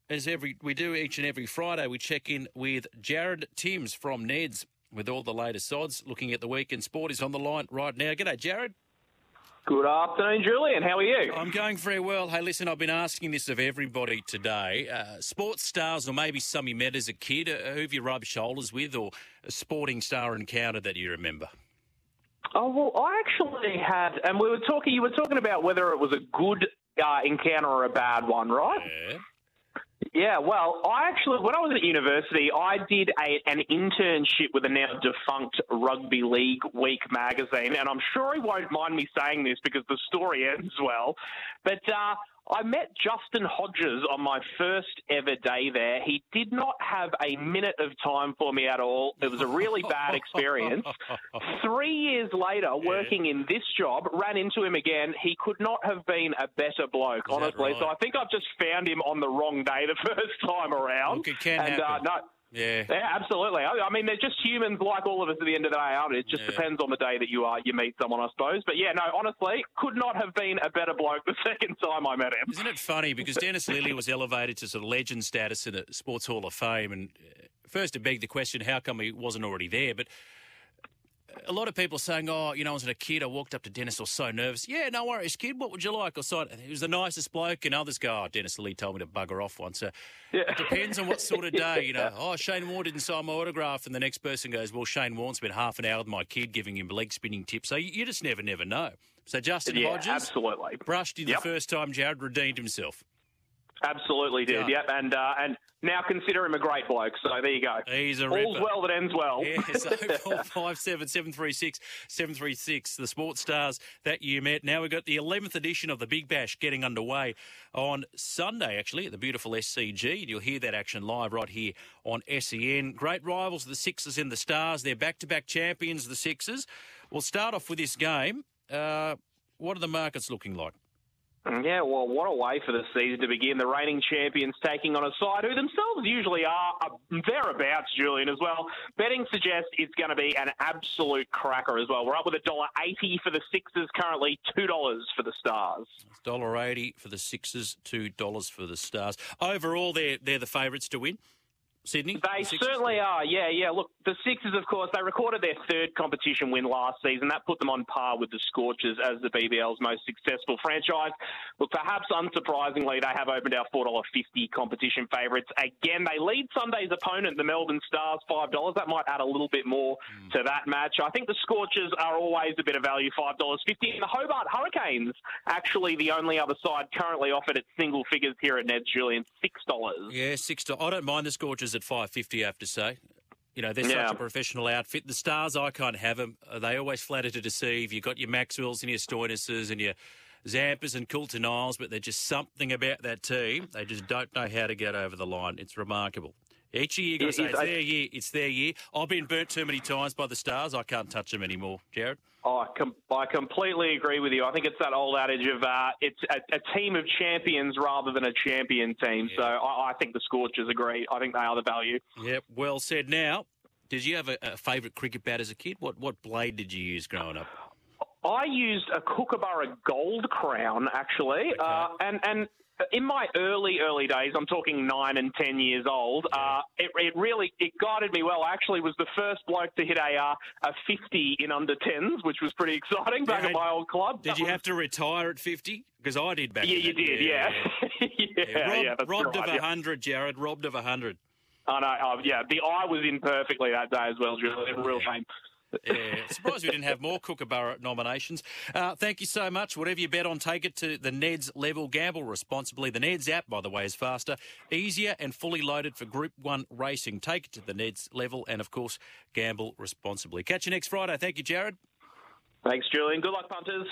As we do each and every Friday, we check in with Jared Timms from Neds with all the latest odds. Looking at the weekend sport, is on the line right now. G'day, Jared. Good afternoon, Julian. How are you? I'm going very well. Hey, listen, I've been asking this of everybody today. Sports stars, or maybe some you met as a kid, who have you rubbed shoulders with, or a sporting star encounter that you remember? Oh, well, I actually had, and you were talking about whether it was a good encounter or a bad one, right? Yeah. Yeah, well, when I was at university, I did an internship with a now defunct Rugby League Week magazine, and I'm sure he won't mind me saying this because the story ends well, but I met Justin Hodges on my first ever day there. He did not have a minute of time for me at all. It was a really bad experience. 3 years later, working in this job, ran into him again. He could not have been a better bloke, honestly. Right? So I think I've just found him on the wrong day the first time around. Look, it can happen. Yeah, absolutely. I mean, they're just humans like all of us at the end of the day, aren't it? It just depends on the day that you meet someone, I suppose. But yeah, no, honestly, could not have been a better bloke the second time I met him. Isn't it funny? Because Dennis Lilly was elevated to sort of legend status in the Sports Hall of Fame. And first to beg the question, how come he wasn't already there? But a lot of people saying, as a kid, I walked up to Dennis, I was so nervous. Yeah, no worries, kid. What would you like? He was the nicest bloke. And others go, Dennis Lilly told me to bugger off once. It depends on what sort of day, Shane Warne didn't sign my autograph. And the next person goes, well, Shane Warne spent half an hour with my kid giving him leg spinning tips. So you just never know. So Justin Hodges, absolutely. Brushed you the first time, Jared redeemed himself. Absolutely did, and now consider him a great bloke, so there you go. He's a ripper. All's well that ends well. Yes, 0457 736 736, the sports stars that you met. Now we've got the 11th edition of the Big Bash getting underway on Sunday, actually, at the beautiful SCG. You'll hear that action live right here on SEN. Great rivals, the Sixers and the Stars. They're back-to-back champions, the Sixers. We'll start off with this game. What are the markets looking like? Yeah, well, what a way for the season to begin. The reigning champions taking on a side who themselves usually are thereabouts, Julian, as well. Betting suggests it's going to be an absolute cracker as well. We're up with $1.80 for the Sixers, currently $2 for the Stars. It's $1.80 for the Sixers, $2 for the Stars. Overall, they're the favourites to win. Sydney? They certainly are, yeah. Look, the Sixers, of course, they recorded their third competition win last season. That put them on par with the Scorchers as the BBL's most successful franchise. Look, perhaps unsurprisingly, they have opened our $4.50 competition favourites. Again, they lead Sunday's opponent, the Melbourne Stars, $5. That might add a little bit more to that match. I think the Scorchers are always a bit of value, $5.50. And the Hobart Hurricanes, actually the only other side currently offered at single figures here at Ned's, Julian, $6. Yeah, $6. I don't mind the Scorchers at $5.50, I have to say. They're such a professional outfit. The Stars, I can't have them. They always flatter to deceive. You've got your Maxwells and your Stoinis's and your Zampas and Coulter Niles, but there's just something about that team. They just don't know how to get over the line. It's remarkable. Each year you've got to say, it's their year. It's their year. I've been burnt too many times by the Stars. I can't touch them anymore. Jared? I completely agree with you. I think it's that old adage of it's a team of champions rather than a champion team. Yeah. So I think the Scorchers agree. I think they are the value. Yep, well said. Now, did you have a favourite cricket bat as a kid? What blade did you use growing up? I used a Kookaburra Gold Crown, actually, okay. And in my early days, I'm talking 9 and 10 years old, it really guided me well. I actually was the first bloke to hit a 50 in under 10s, which was pretty exciting back at my old club. Did you have to retire at 50? Because I did back then. Yeah, you did, yeah. Robbed of 100, Jared, robbed of 100. I know, the eye was in perfectly that day as well, Julian. Real shame. Yeah, surprised we didn't have more Kookaburra nominations. Thank you so much. Whatever you bet on, take it to the Neds level. Gamble responsibly. The Neds app, by the way, is faster, easier and fully loaded for Group 1 racing. Take it to the Neds level and, of course, gamble responsibly. Catch you next Friday. Thank you, Jared. Thanks, Julian. Good luck, punters.